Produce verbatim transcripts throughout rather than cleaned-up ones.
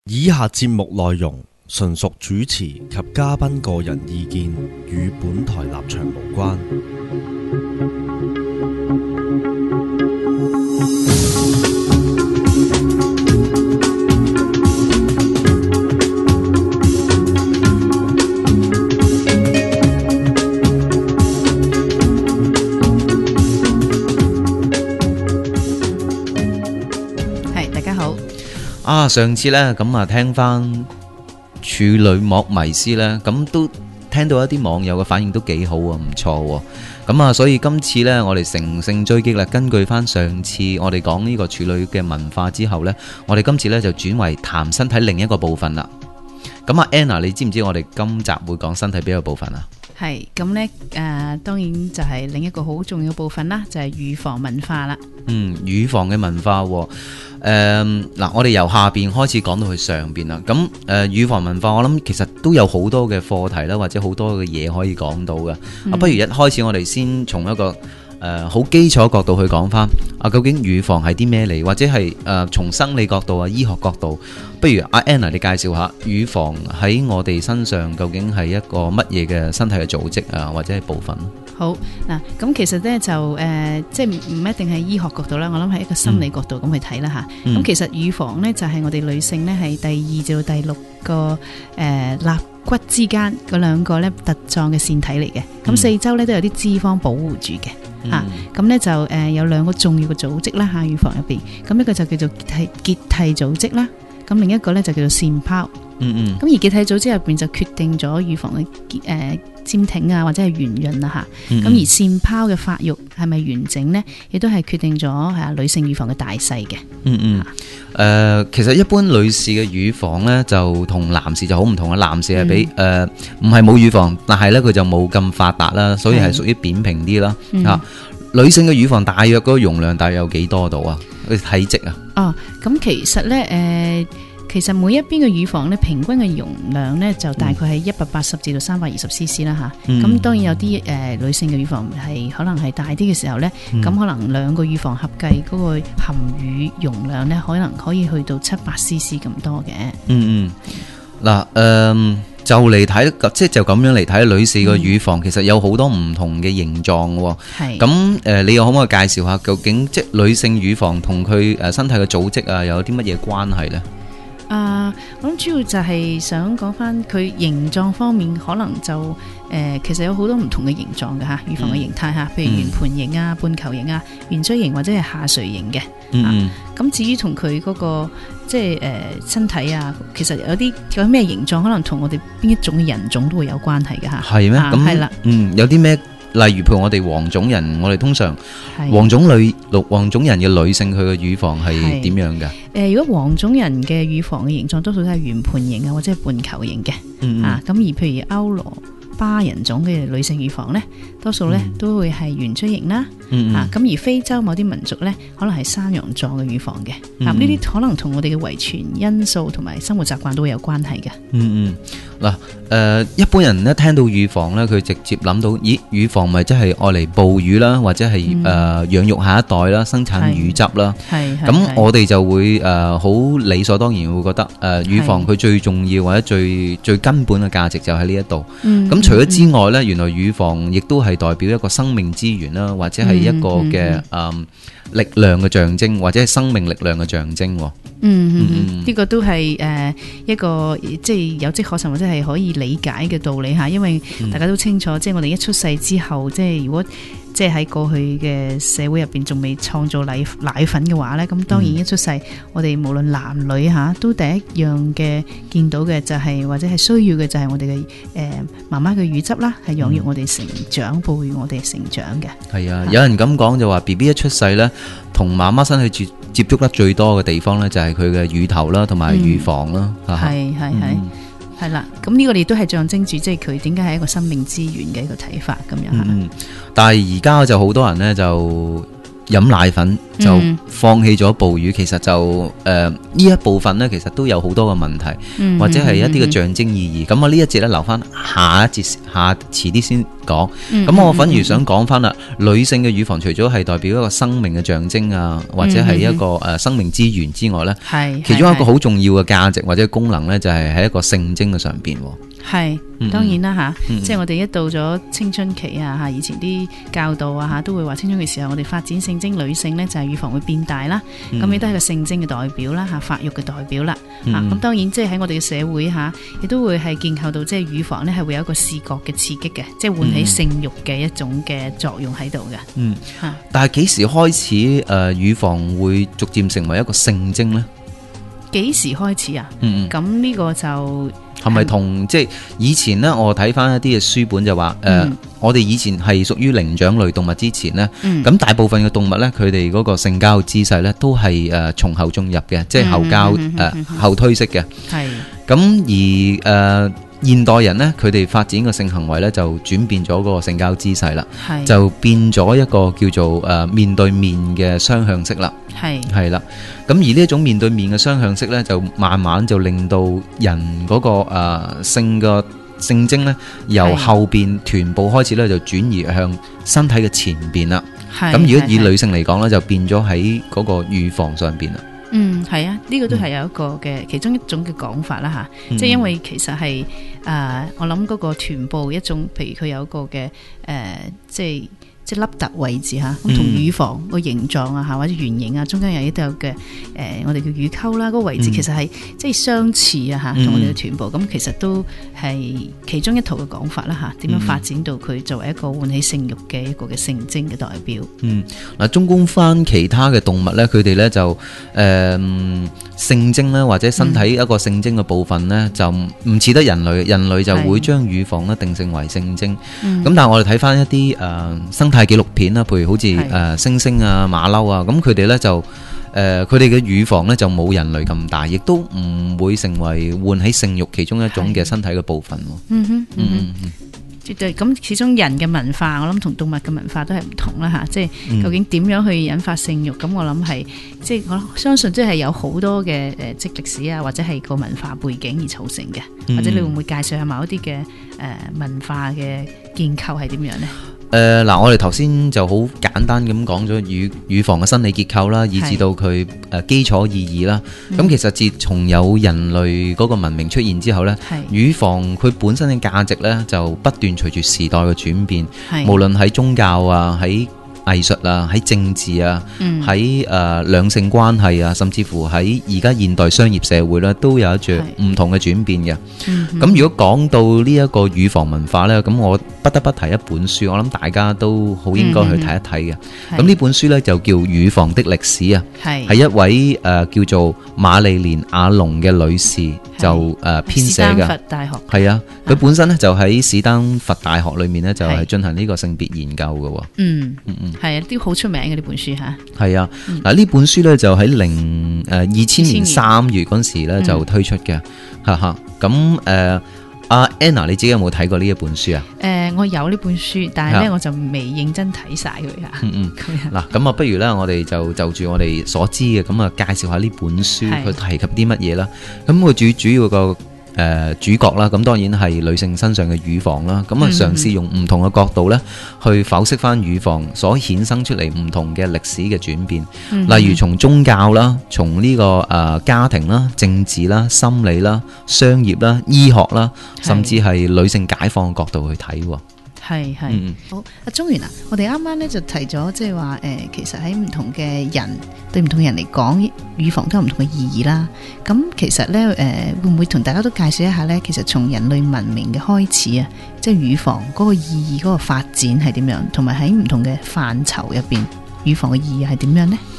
以下節目內容純屬主持及嘉賓個人意見，與本台立場無關。 啊！上次呢，咁啊聽翻處女膜迷思呢，咁都聽到一啲網友嘅反應都幾好啊，唔錯。咁啊，所以今次呢，我哋乘勝追擊啦。根據翻上次我哋講呢個處女嘅文化之後呢，我哋今次呢就轉為談身體另一個部分啦。咁啊 Anna， 你知唔知我哋今集會講身體邊個部分啊？ 係咁呢，誒、呃，當然就係另一個好重要部分啦，就係、是、乳房文化啦。嗯， 乳房嘅文化，誒、呃，嗱，我哋由下邊開始講到去上邊啦。咁誒、呃，乳房文化，我諗其實都有好多嘅課題啦，或者好多嘅嘢可以講到嘅。嗯、啊，不如一開始我哋先從一個誒好、呃、基礎角度去講翻啊，究竟乳房係啲咩嚟，或者係誒從生理角度啊、醫學角度，不如阿 Anna 你介紹下乳房喺我哋身上究竟係一個乜嘢嘅身體嘅組織啊，或者係部分？ 好嗱，咁其實咧就誒、呃，即係唔一定係醫學角度啦，我諗係一個心理角度咁去睇啦吓。咁、嗯、其實乳房咧就係、是、我哋女性咧係第二至到第六個誒肋、呃、骨之間嗰兩個咧突狀嘅腺體嚟嘅。咁、嗯、四周咧都有啲脂肪保護住嘅。嗯、啊，咁咧就誒、呃、有兩個重要嘅組織啦吓，乳房入邊。咁一個就叫做結締結締組織啦，咁另一個咧就叫做腺泡。嗯嗯。咁而結締組織入邊就決定咗乳房嘅誒。呃尖挺啊，或者係圓潤啊吓，咁、嗯、而腺泡嘅發育係咪完整呢？亦都係決定咗係女性乳房嘅大細嘅。嗯嗯，誒、 呃，其實一般女士嘅乳房呢，就同男士就好唔同啦。男士係比誒唔係冇乳房，但係呢，佢就冇咁發達啦，所以係屬於扁平啲啦。吓、嗯，女性嘅乳房大約嗰個容量大約有幾多度啊？佢體積啊？哦， 咁其實呢。誒、呃。其實每一邊嘅乳房咧，平均嘅容量咧就大概係一百八十至到三百二十 C C 啦吓。咁、嗯、當然有啲誒、呃、女性嘅乳房係可能係大啲嘅時候咧，咁、嗯、可能兩個乳房合計嗰個含乳容量咧，可能可以去到七百 C C 咁多嘅。 嗯嗯。嗱、呃，誒就嚟睇，即係就咁樣嚟睇，女士嘅乳房其實有好多唔同嘅形狀喎。係。咁誒，你又可唔可以介紹下究竟即係女性乳房同佢誒身體嘅組織啊，有啲乜嘢關係咧？ 啊，我諗主要就係想講翻佢形狀方面，可能就誒、呃，其實有好多唔同嘅形狀嘅吓，乳房嘅形態吓，譬如圓盤形啊、半球形啊、圓錐形或者係下垂形嘅。嗯，咁、啊、至於同佢嗰個即係誒身體啊，其實有啲有咩形狀，可能同我哋邊一種嘅人種都會有關係嘅吓。係咩？咁係啦， 嗯，有啲咩？例如，譬如我哋黃種人，我哋通常黃種女、黃種人嘅女性，佢嘅乳房係點樣嘅？誒、 呃，如果黃種人嘅乳房嘅形狀，多數都係圓盤形啊，或者係半球形嘅。嗯嗯啊，咁而譬如歐羅巴人種嘅女性乳房咧，多數咧、嗯、都會係圓錐形啦。嗯，嗯啊，咁而非洲某啲民族咧，可能係山羊狀嘅乳房嘅。嗯嗯啊，呢啲可能同我哋嘅遺傳因素同埋生活習慣都會有關係嘅。嗯嗯， 嗱、啊，誒、呃，一般人一聽到乳房咧，佢直接諗到，咦，乳房咪即係愛嚟哺乳啦，或者係誒養育下一代啦，生產乳汁啦。係咁我哋就會誒好、呃、理所當然會覺得，誒、呃，乳房佢最重要或者最最根本嘅價值就喺呢一度。嗯，咁除咗之外咧、嗯，原來乳房亦都係代表一個生命資源啦，或者係一個嘅誒、嗯嗯、力量嘅象徵，或者係生命力量嘅象徵。 嗯嗯嗯，呢個都係誒一個即係有跡可尋或者係可以理解嘅道理吓，因為大家都清楚，嗯、即係我哋一出世之後，即係如果即係喺過去嘅社會入邊仲未創造奶奶粉嘅話咧，咁當然一出世，嗯、我哋無論男女吓，都第一樣嘅見到嘅就係、是、或者係需要嘅就係我哋嘅誒媽媽嘅乳汁啦，係養育我哋成長、哺、嗯、育我哋成長嘅。係啊， 有人咁講就話 B B 一出世咧，同媽媽身體接接觸得最多嘅地方咧，就係佢嘅乳頭啦，同埋乳房啦。 係係係。係啦，咁呢個亦都係象徵住，即係佢點解係一個生命資源嘅一個睇法咁樣吓。嗯， 但係而家就好多人呢，就飲奶粉就放棄咗哺乳，其實就誒呢一部分呢，其實都有好多嘅問題， 嗯、 或者係一啲嘅象徵意義。咁、嗯、我呢一節咧留翻下一節下遲啲先講。咁、嗯、我反而想講翻啦，嗯、女性嘅乳房除咗係代表一個生命嘅象徵啊，或者係一個誒生命之源之外呢，係、嗯、其中一個好重要嘅價值或者功能呢，就係喺一個性徵嘅上邊。 係，當然啦吓，嗯、即係我哋一到咗青春期啊吓，以前啲教導啊吓，都會話青春期時候我哋發展性徵，女性呢就係乳房會變大啦，咁亦都係個性徵嘅代表啦吓，發育嘅代表啦吓，咁、嗯、當然即係喺我哋嘅社會吓，亦都會係建構到即係乳房呢係會有一個視覺嘅刺激嘅，即係喚起性慾嘅一種嘅作用喺度嘅。嗯，吓， 但係幾時開始誒、呃、乳房會逐漸成為一個性徵呢？ 幾時開始啊？ 嗯嗯， 咁呢個就。 係咪同即係以前呢？我睇翻一啲嘅書本就話，誒、呃，嗯、我哋以前係屬於靈長類動物之前呢，咁、嗯、大部分嘅動物呢，佢哋嗰個性交姿勢呢，都係誒從後進入嘅，即係後交誒、嗯呃、後推式嘅。係咁而誒。呃現代人呢，佢哋發展嘅性行為呢，就轉變咗嗰個性交姿勢啦，是就變咗一個叫做誒、呃、面對面嘅雙向式啦，係係啦。咁而呢一種面對面嘅雙向式呢，就慢慢就令到人嗰、那個誒、呃、性嘅性徵呢，由後邊臀部開始呢，就轉移向身體嘅前邊啦。咁如果以女性嚟講呢，就變咗喺嗰個乳房上邊啦。 嗯，係啊，呢、這個都係有一個嘅、嗯、其中一種嘅講法啦吓，嗯、即係因為其實係誒、呃，我諗嗰個臀部一種，譬如佢有一個嘅誒、呃，即係。即係凹凸位置嚇，咁同乳房個形狀啊嚇，或者圓形啊，中間有一度有嘅誒，我哋叫乳溝啦，嗰個位置其實係即係相似啊嚇，同我哋嘅臀部，咁、嗯、其實都係其中一套嘅講法啦嚇。點樣發展到佢作為一個喚起性慾嘅一個嘅性徵嘅代表？嗯，嗱，綜觀翻其他嘅動物咧，佢哋咧就誒、呃、性徵咧，或者身體一個性徵嘅部分咧，嗯、就唔似得人類，人類就會將乳房咧定性為性徵。咁、嗯、但係我哋睇翻一啲誒、呃、生態紀錄片啦，譬如好似誒猩猩啊、馬騮啊，咁佢哋咧就誒佢哋嘅乳房咧就冇人類咁大，亦都唔會成為喚起性慾其中一種嘅身體嘅部分。嗯哼，嗯嗯嗯，絕對。咁始終人嘅文化，我諗同動物嘅文化都係唔同啦吓，即係究竟點樣去引發性慾？咁我諗係即係我相信，即係有好多嘅誒即歷史啊，或者係個文化背景而造成嘅。或者你會唔會介紹下某一啲嘅誒文化嘅建構係點樣呢？誒嗱、呃，我哋頭先就好簡單咁講咗乳乳房嘅生理結構啦，以至到佢誒基礎意義啦。咁、嗯、其實自從有人類嗰個文明出現之後呢，是乳房佢本身嘅價值呢，就不斷隨住時代嘅轉變，是無論喺宗教啊，喺藝術啊，喺政治啊，喺誒、嗯、兩性關係啊，甚至乎喺而家現代商業社會咧，都有一著唔同嘅轉變嘅。咁、嗯、如果講到呢一個乳房文化呢，咁我不得不提一本書，我諗大家都好應該去睇一睇嘅。咁呢、嗯、本書呢，就叫《乳房的歷史》啊，係是一位誒、呃、叫做瑪麗蓮阿龍嘅女士就誒編寫嘅。史丹佛大學係啊，佢本身呢，就喺史丹佛大學裏面呢，就係進行呢個性別研究嘅。嗯嗯嗯。係啊，啲好出名嘅呢本書吓。係啊，嗱呢、嗯、本書咧就喺零誒二千年三月嗰時咧就推出嘅，哈哈、嗯。咁誒，阿、呃、Anna 你自己有冇睇過呢一本書啊？誒、呃，我有呢本書，但係咧、啊、我就未認真睇晒佢吓。嗯嗯。嗱，咁啊，不如咧我哋就就住我哋所知嘅，咁啊介紹下呢本書佢是提及啲乜嘢啦。咁佢最主要個。誒、呃、主角啦，咁當然係女性身上嘅乳房啦，咁啊嘗試用唔同嘅角度咧，去剖析翻乳房所衍生出嚟唔同嘅歷史嘅轉變，嗯、例如從宗教啦，從呢、這個誒、呃、家庭啦、政治啦、心理啦、商業啦、醫學啦，甚至係女性解放嘅角度去睇。係係、嗯、好，阿中原啊，我哋啱啱咧就提咗，即係話誒，其實喺唔同嘅人對唔同人嚟講，乳房都有唔同嘅意義啦。咁其實咧誒、呃，會唔會同大家都介紹一下咧？其實從人類文明嘅開始啊，即係乳房嗰個意義、嗰個發展係點樣，同埋喺唔同嘅範疇入邊，乳房嘅意義係點樣呢？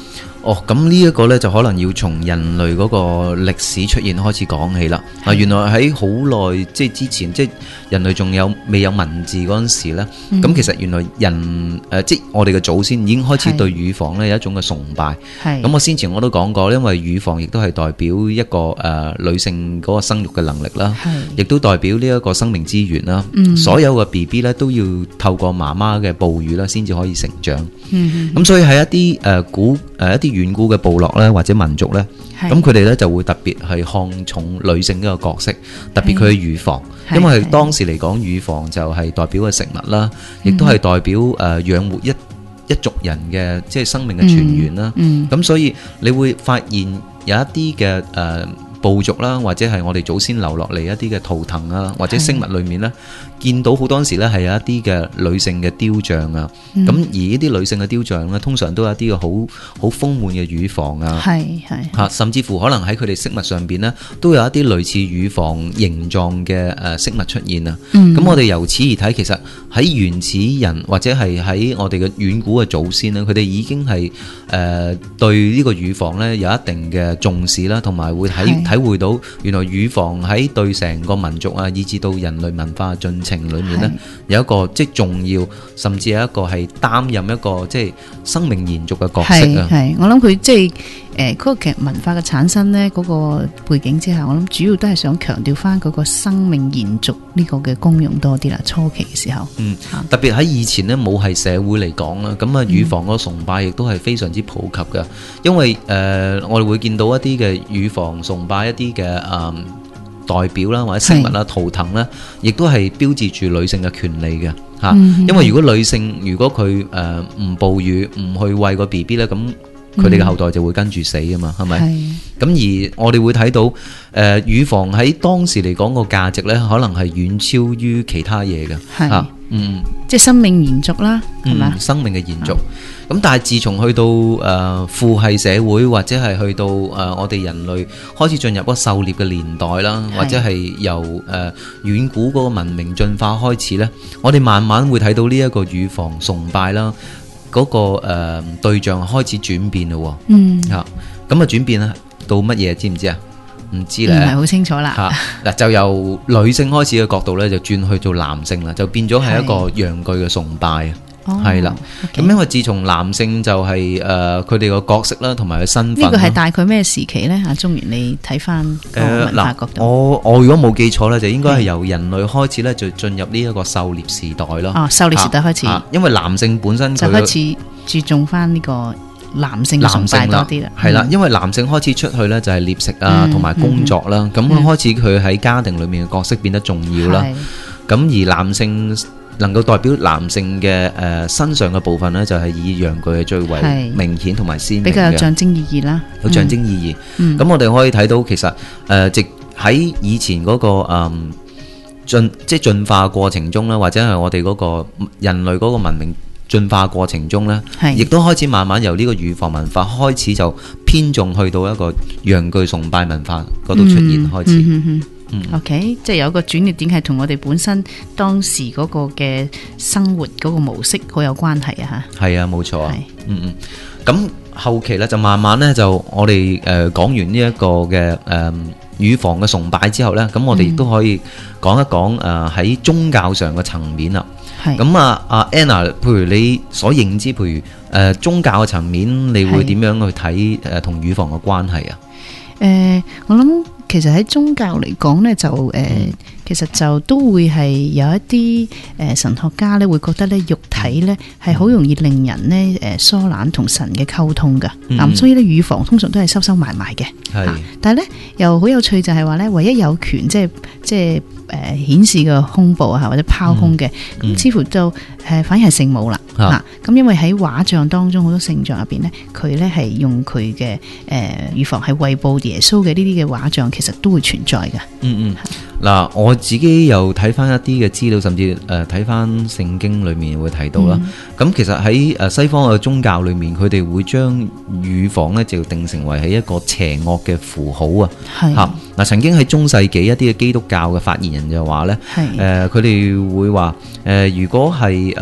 哦，咁呢一個呢，就可能要從人類嗰個歷史出現開始講起啦。啊，原來喺好耐即係之前，即係人類仲有未有文字嗰陣時呢，咁、嗯、其實原來人誒、呃、即係我哋嘅祖先已經開始對乳房呢有一種嘅崇拜。咁我先前我都講過，因為乳房亦都係代表一個誒、呃、女性嗰個生育嘅能力啦，亦都代表呢一個生命資源啦。嗯、所有嘅 B B 呢都要透過媽媽嘅哺乳啦，先至可以成長。咁、嗯、所以喺一啲誒、呃、古誒、呃、一啲遠古嘅部落咧，或者民族咧，咁佢哋咧就會特別係看重女性呢個角色，特別佢嘅乳房，因為當時嚟講，乳房就係代表嘅食物啦，亦都係代表誒養活一一族人嘅即係生命嘅泉源啦。咁、嗯嗯、所以你會發現有一啲嘅誒。呃部族啦，或者係我哋祖先留落嚟一啲嘅圖騰啊，或者飾物裏面呢，見到好多時呢係有一啲嘅女性嘅雕像啊。咁、嗯、而呢啲女性嘅雕像呢，通常都有一啲嘅好好豐滿嘅乳房啊，係係嚇，甚至乎可能喺佢哋飾物上邊呢，都有一啲類似乳房形狀嘅誒飾物出現啊。咁、嗯、我哋由此而睇，其實喺原始人或者係喺我哋嘅遠古嘅祖先呢，佢哋已經係誒、呃、對呢個乳房呢有一定嘅重視啦，同埋會喺體會到原來乳房喺對成個民族啊，以至到人類文化進程裏面呢，有一個即係重要，甚至有一個係擔任一個即係生命延續嘅角色啊。 係，我諗佢即係誒嗰個劇文化嘅產生呢，嗰、嗰個背景之下，我諗主要都係想強調翻嗰個生命延續呢個嘅功用多啲啦。初期嘅時候，嗯， 特別喺以前呢，母系社會嚟講啦，咁啊乳房個崇拜亦都係非常之普及嘅，因為誒、呃、我哋會見到一啲嘅乳房崇拜。一啲嘅誒代表啦，或者飾物啦、圖騰啦，亦都係標誌住女性嘅權利嘅嚇。嗯、因為如果女性如果佢誒唔哺乳，唔去餵個 B B 咧，咁佢哋嘅後代就會跟住死啊嘛，係咪？咁而我哋會睇到誒、呃、乳房喺當時嚟講個價值咧，可能係遠超於其他嘢嘅嚇。嗯， 即係生命延續啦，係嘛、 嗯？生命嘅延續。咁但係自從去到誒、呃、父系社會，或者係去到誒、呃、我哋人類開始進入嗰個狩獵嘅年代啦，或者係由誒、呃、遠古嗰個文明進化開始咧，我哋慢慢會睇到呢一個乳房崇拜啦，嗰、那個誒、呃、對象開始轉變咯。嗯，嚇咁啊轉變啊到乜嘢？知唔知啊？唔知咧，唔係好清楚啦。 嚇嗱，就由女性開始嘅角度咧，就轉去做男性啦，就變咗係一個陽具嘅崇拜。係啦，咁、哦 okay、因為自從男性就係誒佢哋個角色啦，同埋佢身份， 呢個係大概咩時期咧？阿中原，你睇翻個文化角度。 呃、我我如果冇記錯咧，就應該係由人類開始咧，就進入呢一個狩獵時代咯。 哦，狩獵時代開始，啊啊、 因為男性本身就開始注重翻呢個男性崇拜多啲啦。係啦、嗯，因為男性開始出去咧就係獵食啊，同埋、嗯、工作啦，咁、嗯嗯、開始佢喺家庭裏面嘅角色變得重要啦。咁、嗯、而男性能夠代表男性嘅誒、呃、身上嘅部分呢，就係、是、以陽具係最為明顯同埋鮮明嘅， 比較有象徵意義啦。 有象徵意義。咁、嗯、我哋可以睇到，其實誒，直、呃、喺以前嗰、那個誒進、呃、即係進化過程中啦，或者係我哋嗰個人類嗰個文明進化過程中呢，亦都開始慢慢由呢個乳房文化開始就偏重去到一個陽具崇拜文化嗰度出現、嗯、開始。嗯嗯嗯嗯、OK， 即係有一個轉捩點係同我哋本身當時嗰個嘅生活嗰個模式好有關係啊吓。 係啊，冇錯啊。嗯嗯。咁後期咧就慢慢咧就我哋誒講完呢一個嘅誒乳房嘅崇拜之後咧，咁我哋亦都可以講一講誒喺宗教上嘅層面啦。係。咁啊啊 Anna， 譬如你所認知，譬如誒、呃、宗教嘅層面，你會點樣去睇誒同乳房嘅關係啊？ 誒、呃，我諗。其實喺宗教嚟講呢，就誒、呃，其實就都會係有一啲誒、呃、神學家咧，會覺得咧肉體咧係好容易令人咧誒疏懶同神嘅溝通噶。咁、嗯、所以咧乳房通常都係收收埋埋嘅。係、啊，但係咧又好有趣就係話咧，唯一有權即係即係誒顯示個胸部啊或者拋胸嘅，咁、嗯、似乎就誒、呃、反而係聖母啦。吓、啊，咁、啊、因為喺畫像當中好多聖像入邊咧，佢咧係用佢嘅誒乳房係餵哺耶穌嘅呢啲嘅畫像，其實都會存在嘅。嗯嗯， 嗱，我自己又睇翻一啲嘅資料，甚至誒睇翻聖經裏面會提到啦。咁、嗯、其實喺誒西方嘅宗教裏面，佢哋會將乳房咧就定成為係一個邪惡嘅符號啊。係吓，嗱，曾經喺中世紀一啲嘅基督教嘅發言人就話咧，誒佢哋會話誒、呃、如果係誒。呃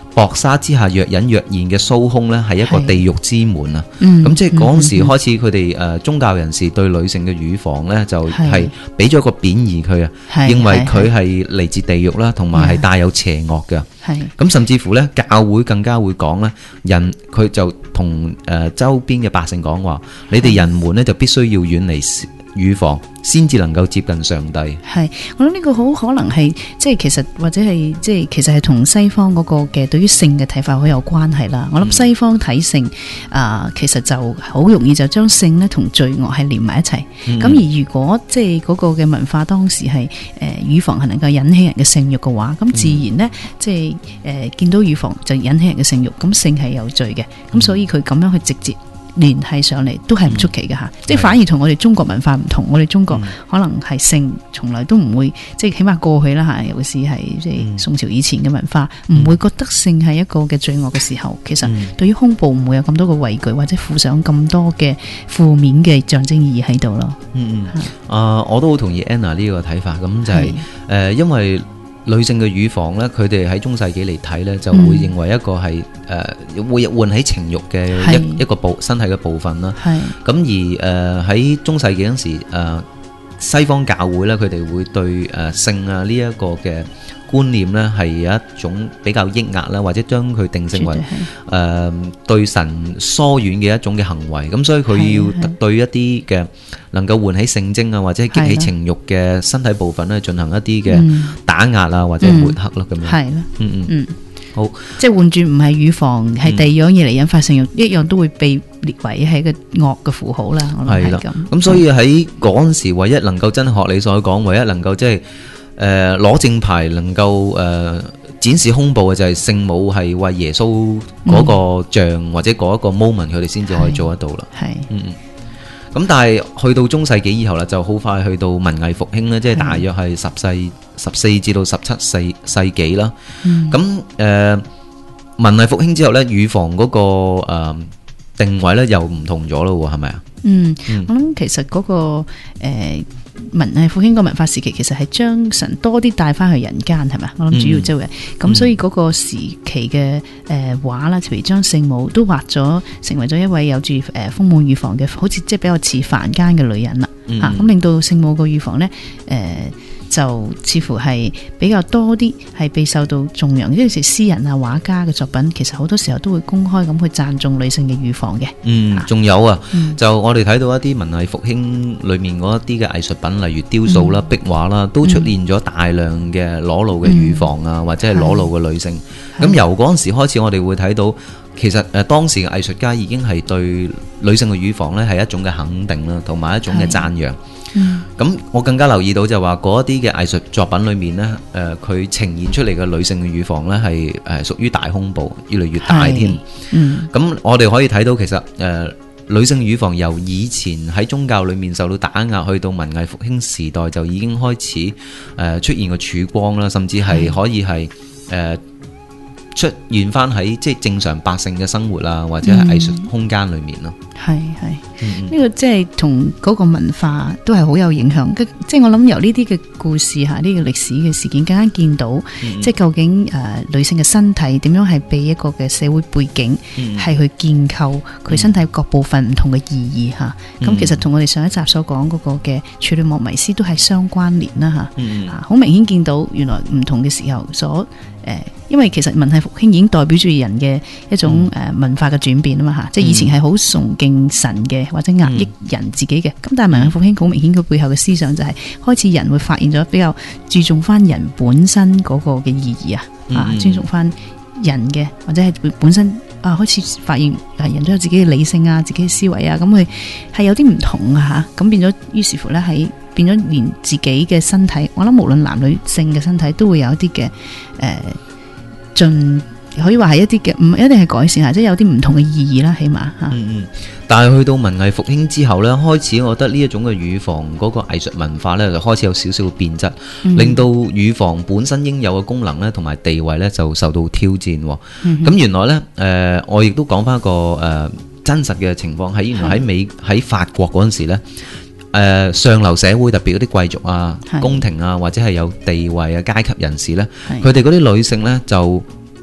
薄紗之下若隱若現嘅蘇胸呢，係一個地獄之門啊！咁、 嗯、 即係嗰陣時開始，佢哋誒宗教人士對女性嘅乳房呢，就係俾咗個貶義佢啊，認為佢係嚟自地獄啦，同埋係帶有邪惡嘅。咁甚至乎呢，教會更加會講呢，人佢就同誒、呃、周邊嘅百姓講話，你哋人們呢，就必須要遠離乳房，先至能夠接近上帝。 係，我諗呢個好可能係即係其實或者係即係其實係同西方嗰個嘅對於性嘅睇法好有關係啦。我諗西方睇性啊、呃，其實就好容易就將性咧同罪惡係連埋一齊。咁、嗯、而如果即係嗰個嘅文化當時係誒、呃、乳房係能夠引起人嘅性慾嘅話，咁自然呢，嗯、即係誒、呃、見到乳房就引起人嘅性慾，咁性係有罪嘅。咁、嗯、所以佢咁樣去直接聯繫上嚟都係唔出奇嘅吓、嗯，即係反而同我哋中國文化唔同。我哋中國可能係性從來都唔會，即係起碼過去啦吓，尤其是係即係宋朝以前嘅文化，唔、嗯、會覺得性係一個嘅罪惡嘅時候，其實對於胸部唔會有咁多嘅畏懼，或者附上咁多嘅負面嘅象徵意義喺度咯。嗯嗯， 啊、呃，我都好同意 Anna 呢個睇法，咁就係、是、誒、呃，因為女性嘅乳房咧，佢哋喺中世紀嚟睇咧，就會認為一個係誒、嗯呃、會喚起情慾嘅一一個部身體嘅部分啦。係咁而誒喺、呃、中世紀嗰陣時誒、呃、西方教會咧，佢哋會對誒、呃、性啊呢一個嘅觀念咧係有一種比較抑壓啦，或者將佢定性為誒、呃、對神疏遠嘅一種嘅行為。咁所以佢要對一啲嘅能夠喚起性徵啊，或者激起情慾嘅身體部分咧，進行一啲嘅打壓啊，或者抹黑咯咁樣。係啦，嗯嗯嗯，好，即係換轉唔係乳房，係第二樣嘢嚟引發性慾，一樣都會被列為係一個惡嘅符號啦。我諗係咁。咁所以喺嗰陣時，唯一能夠真係學你所講，唯一能夠即係誒攞正牌，能夠誒、呃、展示胸部嘅就係聖母係為耶穌嗰個像、嗯、或者嗰一個 moment， 佢哋先至可以做得到啦。係，嗯嗯。咁但係去到中世紀以後啦，就好快去到文藝復興咧，即係大約係十世十四至到十七世世紀啦。咁、嗯、誒、呃、文藝復興之後咧，乳房嗰、那個、呃、定位咧又唔同咗咯，係咪啊？嗯，我諗其實嗰、那個誒。呃文藝復興個文化時期，其實係將神多啲帶翻去人間，係咪？我諗主要即係咁，嗯、所以嗰個時期嘅誒畫啦，譬如將聖母都畫咗，成為咗一位有住誒豐滿乳房嘅，好似即係比較似凡間嘅女人啦。吓、嗯，咁、啊、令到聖母個乳房咧，誒、呃。就似乎係比較多啲係被受到頌揚，尤其是詩人啊、畫家嘅作品，其實好多時候都會公開咁去讚頌女性嘅乳房嘅。嗯，仲有啊，嗯、就我哋睇到一啲文藝復興裏面嗰一啲嘅藝術品，例如雕塑啦、嗯、壁畫啦，都出現咗大量嘅裸露嘅乳房啊，嗯、或者係裸露嘅女性。咁、嗯、由嗰陣時開始，我哋會睇到。其實誒當時嘅藝術家已經係對女性嘅乳房咧係一種嘅肯定啦，同埋一種嘅讚揚。咁、嗯、我更加留意到就話嗰一啲嘅藝術作品裏面咧，誒、呃、佢呈現出嚟嘅女性嘅乳房咧係誒屬於大胸部，越嚟越大添。咁、嗯、我哋可以睇到其實誒、呃、女性乳房由以前喺宗教裏面受到打壓，去到文藝復興時代就已經開始誒、呃、出現個曙光啦，甚至係可以係誒。呃出現翻喺即係正常百姓嘅生活啊，或者係藝術空間裏面咯。係係，呢個即係同嗰個文化都係好有影響。即係我諗由呢啲嘅故事吓，呢個歷史嘅事件，更加見到、嗯、即係究竟誒、呃、女性嘅身體點樣係被一個嘅社會背景係、嗯、去建構佢身體各部分唔同嘅意義吓。咁、嗯、其實同我哋上一集所講嗰個嘅處女膜迷思都係相關聯啦吓。嗯、啊，好明顯見到原來唔同嘅時候所。誒、呃，因為其實文藝復興已經代表住人嘅一種誒、呃、文化嘅轉變啊嘛吓，即係以前係好崇敬神嘅，或者壓抑人自己嘅，咁、嗯、但係文藝復興好明顯佢背後嘅思想就係開始人會發現咗比較注重翻人本身嗰個嘅意義啊，嗯、啊尊重翻人嘅，或者係本身啊開始發現人都有自己嘅理性啊，自己嘅思維啊，咁佢係有啲唔同啊吓，咁變咗於是乎咧喺。變咗連自己嘅身體，我諗無論男女性嘅身體都會有一啲嘅誒進，可以話係一啲嘅唔一定係改善，即係有啲唔同嘅意義啦，起碼吓。嗯嗯。但係去到文藝復興之後咧，開始我覺得呢一種嘅乳房嗰個藝術文化咧，就開始有少少嘅變質，嗯、令到乳房本身應有嘅功能咧，同埋地位咧，就受到挑戰。咁、嗯、原來咧，誒、呃，我亦都講翻一個誒、呃、真實嘅情況，喺原來喺美喺法國嗰陣時咧。誒、呃、上流社會特別嗰啲貴族啊、宮廷啊，或者係有地位嘅階級人士呢，佢哋嗰啲女性呢，就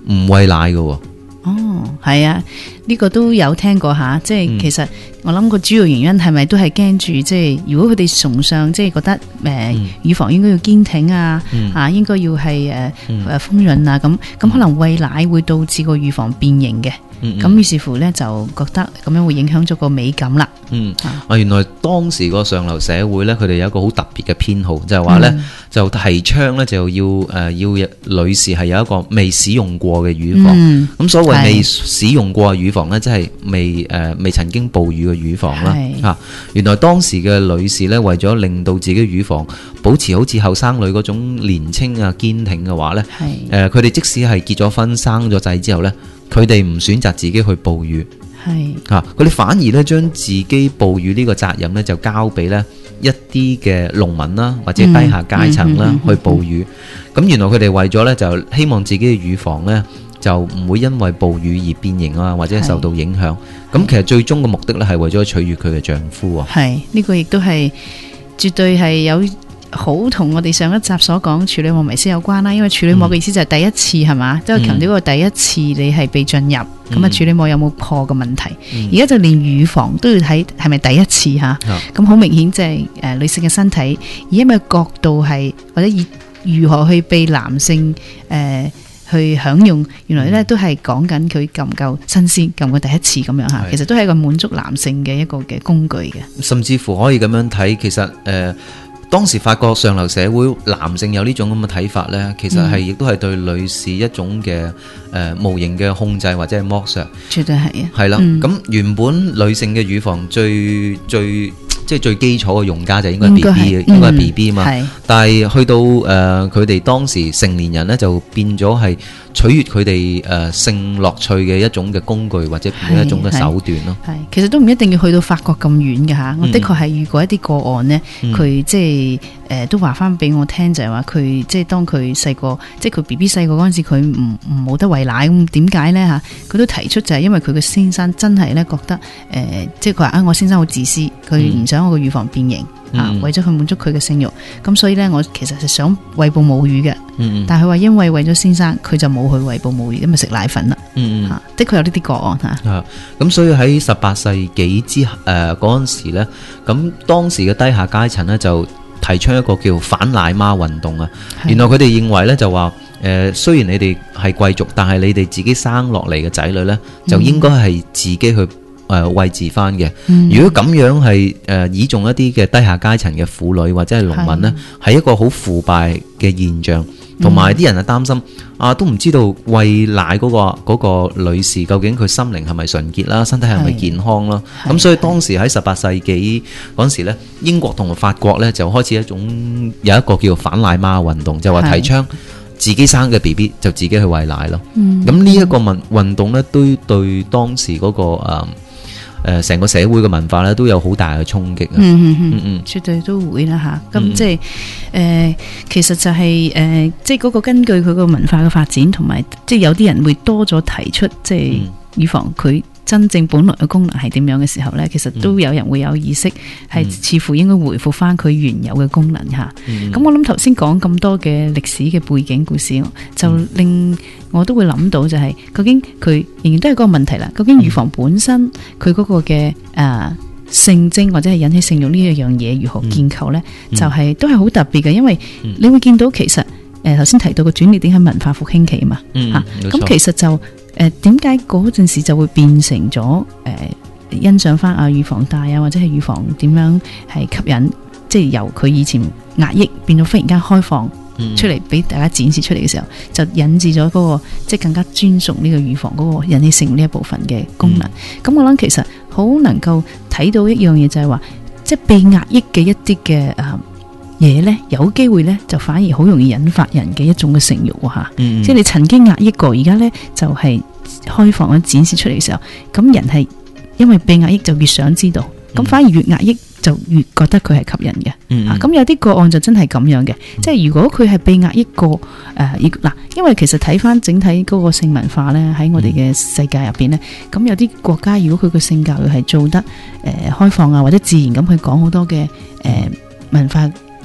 唔餵奶嘅喎。 哦，係啊，呢、這個都有聽過下，即係、嗯、其實我諗個主要原因係咪都係驚住，即係如果佢哋崇尚，即係覺得誒、呃嗯、乳房應該要堅挺啊，嗯、啊應該要係誒誒豐潤啊，咁咁可能餵奶會導致個乳房變形嘅。咁於、嗯、是乎咧，就覺得咁樣會影響咗個美感啦。 嗯，啊，原來當時個上流社會咧，佢哋有一個好特別嘅偏好，就係話咧，就提倡咧就要誒、呃、要女士係有一個未使用過嘅乳房。咁、嗯、所謂未使用過嘅乳房咧，即係未誒、呃、未曾經哺乳嘅乳房啦。嚇、啊，原來當時嘅女士咧，為咗令到自己乳房保持好似後生女嗰種年青啊堅挺嘅話咧，誒佢哋即使係結咗婚生咗仔之後咧，佢哋唔選擇自己去哺乳，係嚇，佢哋反而咧將自己哺乳呢個責任咧就交俾咧一啲嘅農民啦，或者低下階層啦、嗯嗯嗯、去哺乳。咁原來佢哋為咗咧就希望自己嘅乳房咧就唔會因為哺乳而變形啊，或者受到影響。咁其實最終嘅目的咧係為咗取悅佢嘅丈夫啊。係呢、 呢個亦都係絕對係有。好同我哋上一集所講處女膜迷思有關啦，因為處女膜嘅意思就係第一次係嘛，即係強調個第一次你係被進入，咁啊、嗯、處女膜有冇破嘅問題？而家、嗯、就連乳房都要睇係咪第一次吓，咁好、嗯、明顯即係誒女性嘅身體以因為角度係或者以如何去被男性誒、呃、去享用，原來咧都係講緊佢夠唔夠新鮮，夠唔夠第一次咁樣吓，其實都係一個滿足男性嘅一個嘅工具嘅，甚至乎可以咁樣睇，其實誒。呃當時發覺上流社會男性有呢種咁嘅睇法呢，其實係亦都係對女士一種嘅誒、呃、無形嘅控制或者係剝削，絕對係啊，係啦。咁、嗯、原本女性嘅乳房最最即係最基礎嘅用家就應該係 B B 嘅，應該係 B B 嘛。嗯、但係去到誒佢哋當時成年人呢，就變咗係取悅佢哋誒性樂趣嘅一種嘅工具或者變一種嘅手段咯。係，其實都唔一定要去到法國咁遠嘅嚇。我的確係遇過一啲個案呢，佢、嗯、即係誒、呃、都話翻俾我聽，就係話佢即係當佢細個，即係佢 B B 細個嗰陣時，佢唔唔冇得餵奶咁點解呢？嚇？佢都提出就係因為佢嘅先生真係咧覺得誒、呃，即係佢話啊，我先生好自私，佢唔想我個乳房變形。嗯、啊，為咗去滿足佢嘅性慾，咁所以呢，我其實係想餵哺母乳嘅，嗯、但係佢話因為為咗先生，佢就冇去餵哺母乳，因為食奶粉啦。嗯、啊、的確有呢啲個案吓。咁、啊、所以喺十八世紀之誒嗰陣時咧，咁當時嘅低下階層呢，就提出一個叫反奶媽運動啊。是原來佢哋認為呢，就話，誒、呃，雖然你哋係貴族，但係你哋自己生落嚟嘅仔女呢，就應該係自己去。誒位置翻嘅，嗯、如果咁樣係誒倚重一啲嘅低下階層嘅婦女或者係農民呢，係是一個好腐敗嘅現象，同埋啲人係擔心啊，都唔知道餵奶嗰、嗰個嗰個女士究竟佢心靈係咪純潔啦，身體係咪健康啦？咁所以當時喺十八世紀嗰陣時呢，英國同埋法國呢，就開始一種有一個叫反奶媽運動，就話提倡自己生嘅 B B 就自己去餵奶咯。咁呢一個運運動呢，都對當時嗰、嗰個誒。呃誒，成、呃、個社會嘅文化咧都有好大嘅衝擊啊！嗯嗯嗯嗯，絕對都會啦吓。咁、嗯、即係誒、呃，其實就係、是、誒、呃，即係嗰個根據佢個文化嘅發展，同埋即係有啲人會多咗提出，即係預防佢真正本來嘅功能係點樣嘅時候咧，其實都有人會有意識，係、嗯、似乎應該回復翻佢原有嘅功能吓。咁、嗯、我諗頭先講咁多嘅歷史嘅背景故事，就令我都會諗到就係、是，究竟佢仍然都係嗰個問題啦。究竟乳房本身佢嗰個嘅誒、呃、性徵或者係引起性慾呢一樣嘢如何建構咧？嗯、就係、是、都係好特別嘅，因為你會見到其實誒頭先提到個轉捩點喺文化復興期嘛吓，咁、嗯啊、其實就。誒，點解嗰陣時就會變成咗誒、呃、欣賞翻啊乳房大啊，或者係乳房點樣係吸引，即係由佢以前壓抑變到忽然間開放出嚟俾大家展示出嚟嘅時候，嗯、就引致咗嗰、那個即係更加尊重呢個乳房嗰個引起性呢一部分嘅功能。咁、嗯、我諗其實好能夠睇到一樣嘢，就係話即係被壓抑嘅一啲嘅誒嘢咧，有機會咧就反而好容易引發人嘅一種嘅性慾吓，嗯、即係你曾經壓抑過，而家咧就係、是、開放咁展示出嚟嘅時候，咁人係因為被壓抑就越想知道，咁、嗯、反而越壓抑就越覺得佢係吸引嘅。咁、嗯啊、有啲個案就真係咁樣嘅，嗯、即係如果佢係被壓抑過誒，嗱、呃，因為其實睇翻整體嗰個性文化咧，喺我哋嘅世界入邊咧，咁、嗯、有啲國家如果佢個性教育係做得誒、呃、開放啊，或者自然咁去講好多嘅誒、呃、文化。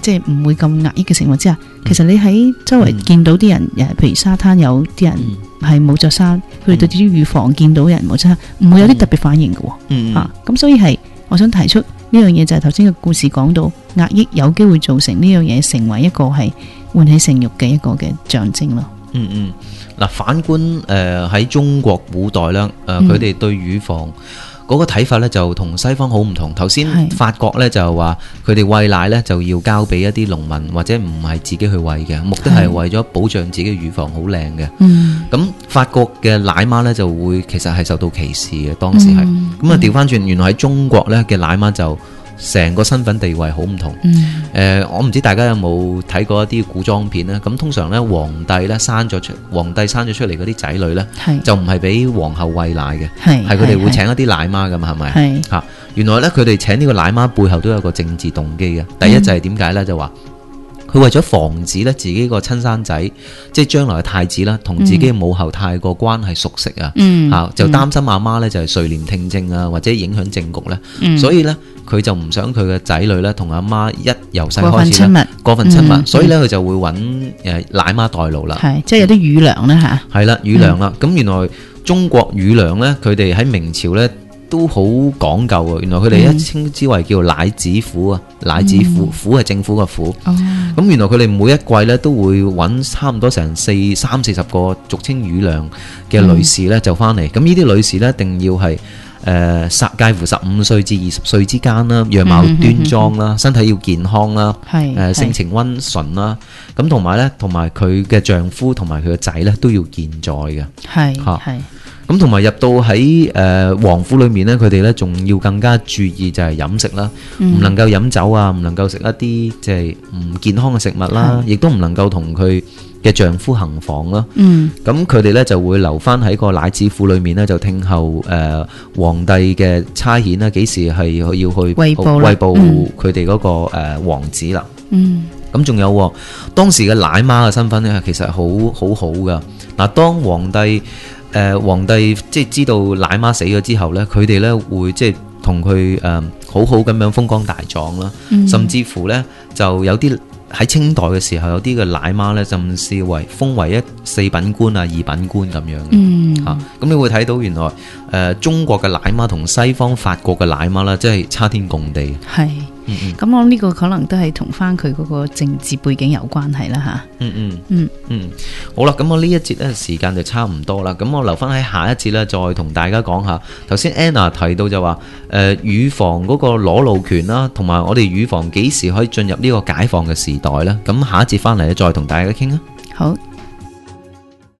即係唔會咁壓抑嘅情況之下，其實你喺周圍見到啲人，誒、嗯，譬如沙灘有啲人係冇着衫，去到啲乳房見到人冇着衫，唔會有啲特別反應嘅喎。 嗯， 啊，咁所以係我想提出呢樣嘢，就係頭先嘅故事講到壓抑有機會造成呢樣嘢成為一個係喚起性慾嘅一個嘅象徵咯。 嗯嗯，嗱，反觀誒喺、呃、中國古代咧，誒佢哋對乳房嗰個睇法咧就同西方好唔同。頭先法國咧就話佢哋餵奶咧就要交俾一啲農民或者唔係自己去餵嘅，目的係為咗保障自己嘅乳房好靚嘅。嗯，咁法國嘅奶媽咧就會其實係受到歧視嘅，當時係咁啊，調翻轉，原來喺中國咧嘅奶媽就成個身份地位好唔同。嗯，誒、呃，我唔知大家有冇睇過一啲古裝片咧？咁通常咧，皇帝咧生咗出，皇帝生咗出嚟嗰啲仔女咧，就唔係俾皇后餵奶嘅，係佢哋會請一啲奶媽噶嘛，係咪？係嚇，原來咧佢哋請呢個奶媽背後都有個政治動機嘅。第一就係點解咧？就話佢為咗防止咧自己個親生仔，即係將來嘅太子啦，同自己嘅母后太過關係熟悉啊，嚇、嗯、就擔心阿媽咧就係垂簾聽政啊，或者影響政局咧，嗯、所以咧佢就唔想佢嘅仔女咧同阿媽一由細開始咧過分親密，嗯、所以咧佢就會揾誒奶媽代勞啦，係即係有啲乳娘啦嚇，係啦乳娘啦，咁、嗯、原來中國乳娘咧佢哋喺明朝咧都好講究啊！原來佢哋一稱之為叫奶子府啊，嗯、奶子府府係政府嘅府。咁、哦、原來佢哋每一季咧都會揾差唔多成四三四十個俗稱乳娘嘅女士咧就翻嚟。咁呢啲女士咧一定要係誒十介乎十五歲至二十歲之間啦，樣貌端莊啦，嗯嗯嗯、身體要健康啦，誒、呃、性情溫順啦。咁同埋咧，同埋佢嘅丈夫同埋佢嘅仔咧都要健在嘅。係係。咁同埋入到喺誒王府裏面咧，佢哋咧仲要更加注意就係飲食啦，唔、嗯、能夠飲酒啊，唔能夠食一啲即係唔健康嘅食物啦，亦都唔能夠同佢嘅丈夫行房啦。嗯，咁佢哋咧就會留翻喺個奶子府裏面咧，就聽候誒、呃、皇帝嘅差遣啦，幾時係要去餵哺餵哺佢哋嗰個誒、呃、王子啦。嗯，咁仲有當時嘅奶媽嘅身份咧，其實好好好噶。嗱，當皇帝誒、呃、皇帝即係知道奶媽死咗之後咧，佢哋咧會即係同佢誒好好咁樣風光大葬啦，嗯、甚至乎咧就有啲喺清代嘅時候，有啲嘅奶媽咧甚至為封為一四品官啊、二品官咁樣嘅。嗯，嚇咁、啊、你會睇到原來誒、呃、中國嘅奶媽同西方法國嘅奶媽啦，即係差天共地。係。嗯嗯，咁我諗呢個可能都係同翻佢嗰個政治背景有關係啦吓。嗯嗯嗯嗯，好啦，咁我呢一節咧時間就差唔多啦，咁我留翻喺下一節咧再同大家講下。頭先 Anna 提到就話，誒、呃、乳房嗰個裸露權啦，同埋我哋乳房幾時可以進入呢個解放嘅時代咧？咁下一節翻嚟咧再同大家傾啊。好。